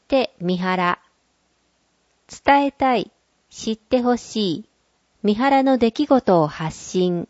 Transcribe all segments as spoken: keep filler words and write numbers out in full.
して三原。伝えたい、知ってほしい、三原の出来事を発信。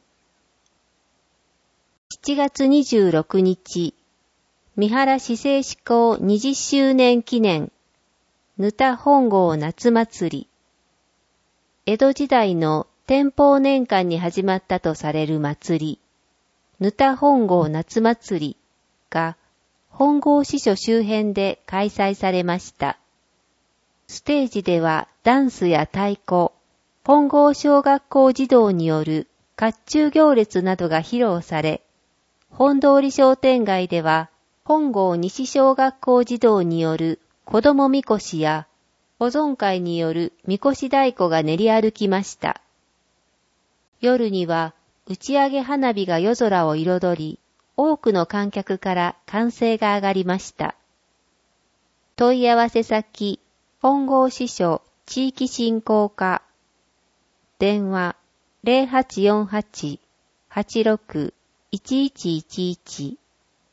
しちがつにじゅうろくにち、三原市政施行にじゅっしゅうねん記念、ぬた本郷夏祭り。江戸時代の天保年間に始まったとされる祭り、ぬた本郷夏祭りが本郷支所周辺で開催されました。ステージではダンスや太鼓、本郷小学校児童による甲冑行列などが披露され、本通商店街では本郷西小学校児童による子供みこしや保存会によるみこし太鼓が練り歩きました。夜には打ち上げ花火が夜空を彩り、多くの観客から歓声が上がりました。問い合わせ先、本郷支所地域振興課。電話 ゼロはちよんはち はちろく いちいちいちいち。し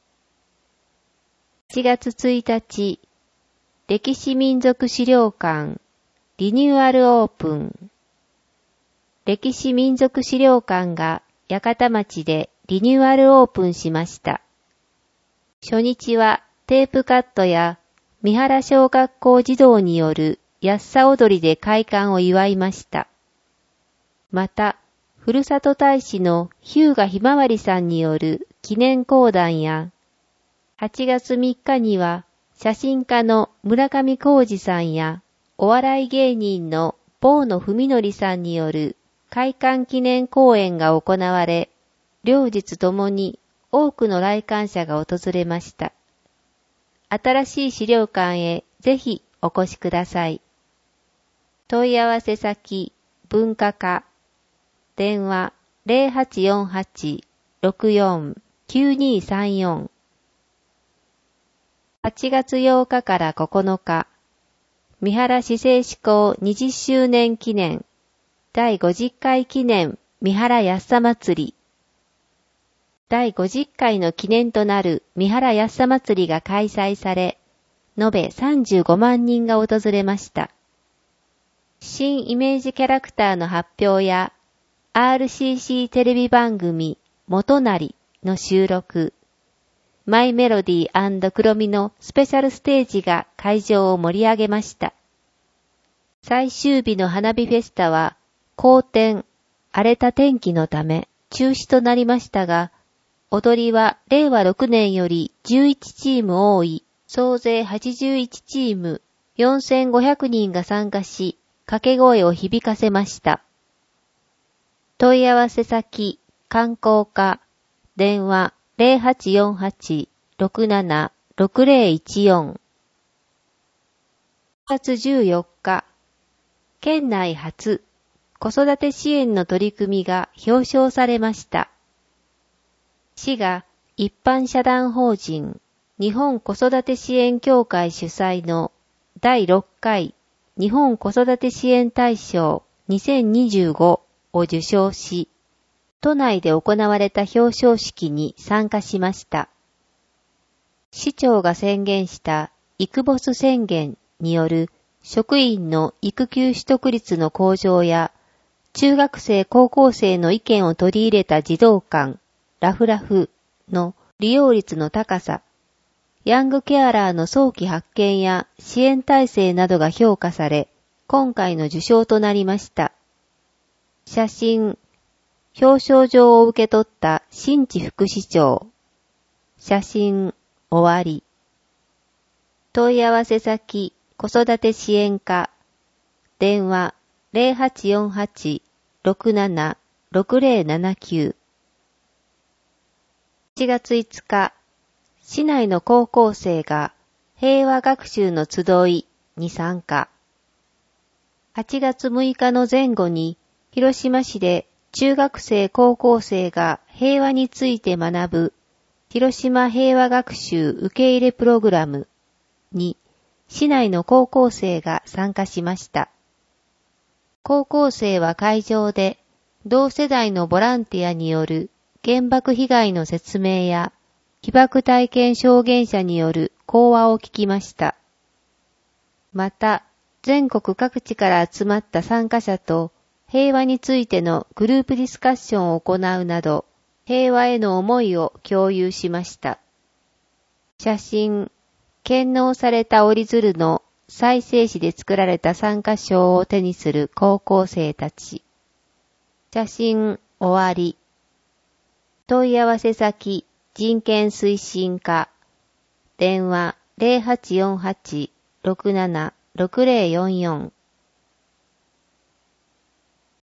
ちがつついたち、歴史民族資料館リニューアルオープン。歴史民族資料館が八幡町でリニューアルオープンしました。初日はテープカットや三原小学校児童によるやっさ踊りで開館を祝いました。また、ふるさと大使の日向ひまわりさんによる記念講談や、はちがつみっかには写真家の村上浩二さんやお笑い芸人の坊野文則さんによる開館記念講演が行われ、両日ともに多くの来館者が訪れました。新しい資料館へぜひお越しください。問い合わせ先、文化課。電話 ゼロはちよんはち ろくよん きゅうにさんよん。はちがつようかからここのか、三原市政施行にじゅっしゅうねん記念、だいごじゅっかい記念三原やっさ祭り。だいごじゅっかいの記念となる三原やっさ祭りが開催され、延べさんじゅうごまんにんが訪れました。新イメージキャラクターの発表や、アールシーシー テレビ番組元就の収録、マイメロディー&クロミのスペシャルステージが会場を盛り上げました。最終日の花火フェスタは、好天、荒れた天気のため中止となりましたが、踊りはれいわろくねんよりじゅういちチーム多い、総勢はちじゅういちチームよんせんごひゃくにんが参加し、掛け声を響かせました。問い合わせ先、観光課、電話 ゼロはちよんはち ろくなな ろくゼロいちよん。しちがつじゅうよっか、県内初、子育て支援の取り組みが表彰されました。市が一般社団法人日本子育て支援協会主催のだいろっかい日本子育て支援大賞にせんにじゅうごを受賞し、都内で行われた表彰式に参加しました。市長が宣言したイクボス宣言による職員の育休取得率の向上や、中学生高校生の意見を取り入れた児童館、ラフラフの利用率の高さ、ヤングケアラーの早期発見や支援体制などが評価され、今回の受賞となりました。写真、表彰状を受け取った新地副市長。写真、終わり。問い合わせ先、子育て支援課。電話、ゼロはちよんはち ろくなな ろくゼロななきゅう。しちがついつか、市内の高校生が平和学習の集いに参加。はちがつむいかの前後に、広島市で中学生高校生が平和について学ぶ広島平和学習受け入れプログラムに市内の高校生が参加しました。高校生は会場で同世代のボランティアによる原爆被害の説明や被爆体験証言者による講話を聞きました。 また、全国各地から集まった参加者と平和についてのグループディスカッションを行うなど、平和への思いを共有しました。写真、献納された折り鶴の再生紙で作られた参加証を手にする高校生たち。写真終わり。問い合わせ先、人権推進課。電話 ゼロはちよんはち ろくなな ろくゼロよんよん